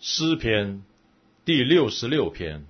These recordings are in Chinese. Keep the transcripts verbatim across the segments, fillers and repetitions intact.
诗篇第六十六篇。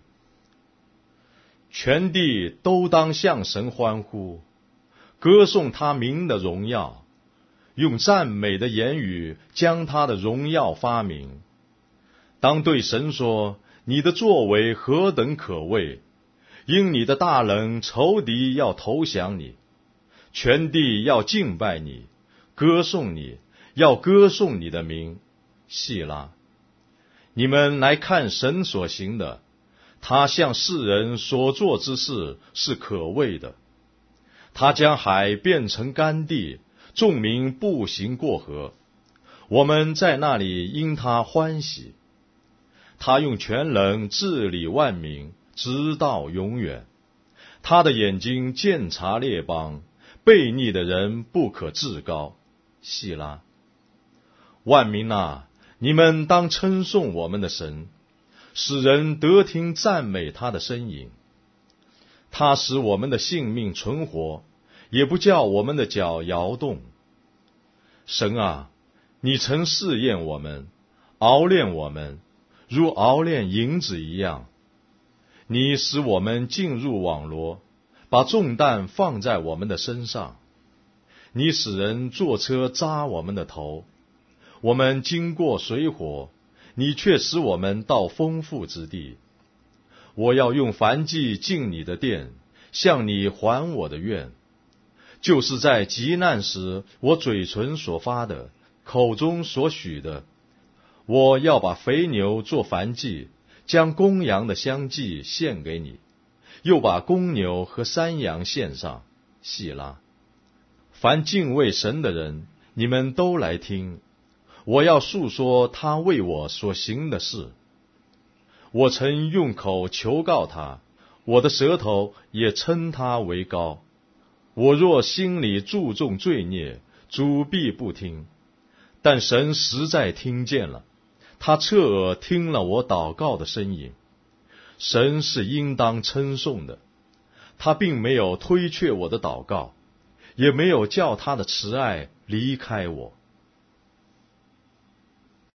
全地都当向神欢呼，歌颂他名的荣耀，用赞美的言语将他的荣耀发明。当对神说，你的作为何等可畏，因你的大能，仇敌要投降你。全地要敬拜你，歌颂你，要歌颂你的名。细拉，你们来看神所行的，他向世人所做之事是可畏的。他将海变成干地，众民步行过河，我们在那里因他欢喜。他用全能治理万民，直到永远。他的眼睛鉴察列邦，悖逆的人不可至高。细拉，万民啊，你们当称颂我们的神，使人得听赞美他的声音。他使我们的性命存活，也不叫我们的脚摇动。神啊，你曾试验我们，熬炼我们，如熬炼银子一样。你使我们进入网罗，把重担放在我们的身上。你使人坐车扎我们的头，我们经过水火，你却使我们到丰富之地。我要用燔祭进你的殿，向你还我的愿，就是在急难时我嘴唇所发的，口中所许的。我要把肥牛做燔祭，将公羊的香祭献给你，又把公牛和山羊献上。细拉，凡敬畏神的人，你们都来听，我要述说他为我所行的事。我曾用口求告他，我的舌头也称他为高。我若心里注重罪孽，主必不听。但神实在听见了，他侧耳听了我祷告的声音。神是应当称颂的，他并没有推却我的祷告，也没有叫他的慈爱离开我。